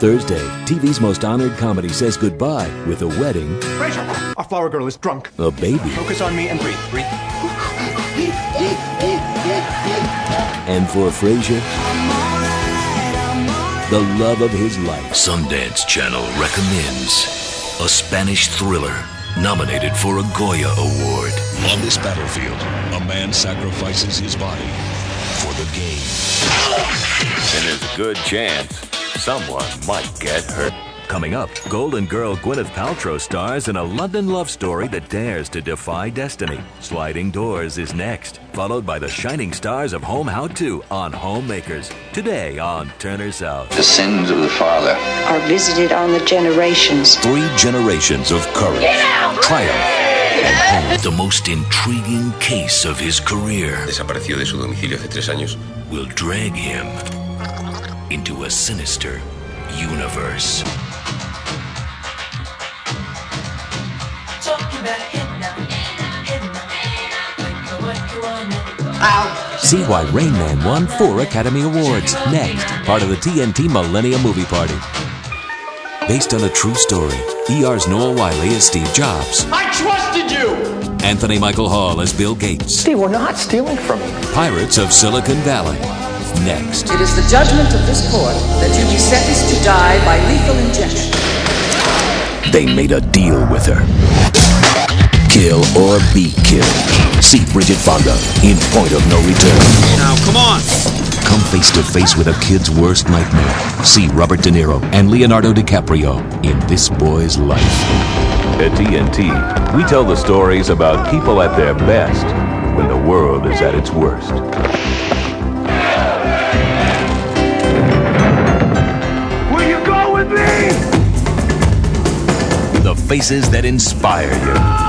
Thursday, TV's most honored comedy says goodbye with a wedding, Frasier, our flower girl is drunk. a baby, Focus on me and breathe. Breathe. and for Frasier, the love of his life. Sundance Channel recommends a Spanish thriller nominated for a Goya Award. On this battlefield, a man sacrifices his body for the game. And there's a good chance someone might get hurt. Coming up, Golden Girl Gwyneth Paltrow stars in a London love story that dares to defy destiny. Sliding Doors is next, followed by the shining stars of Home How To on Homemakers. Today on Turner South. The sins of the father are visited on the generations. 3 generations of courage, triumph, and pain. The most intriguing case of his career Desapareció de su domicilio hace 3 años. will drag him into a sinister universe. See why Rain Man won 4 Academy Awards. Next, part of the TNT Millennium Movie Party. Based on a true story, ER's Noah Wiley as Steve Jobs. I trusted you! Anthony Michael Hall as Bill Gates. Steve, we're not stealing from you. Pirates of Silicon Valley. Next. It is the judgment of this court that you be sentenced to die by lethal injection. They made a deal with her. Kill or be killed. See Bridget Fonda in Point of No Return. Now, come on! Come face to face with a kid's worst nightmare. See Robert De Niro and Leonardo DiCaprio in This Boy's Life. At TNT, we tell the stories about people at their best when the world is at its worst. Will you go with me? The faces that inspire you.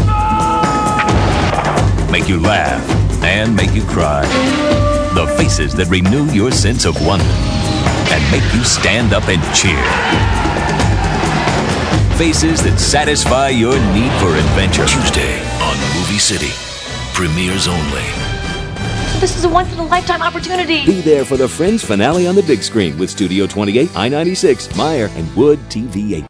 Make you laugh and make you cry. The faces that renew your sense of wonder and make you stand up and cheer. Faces that satisfy your need for adventure. Tuesday on Movie City. Premieres only. This is a once-in-a-lifetime opportunity. Be there for the Friends finale on the big screen with Studio 28, I-96, Meyer, and Wood TV 8.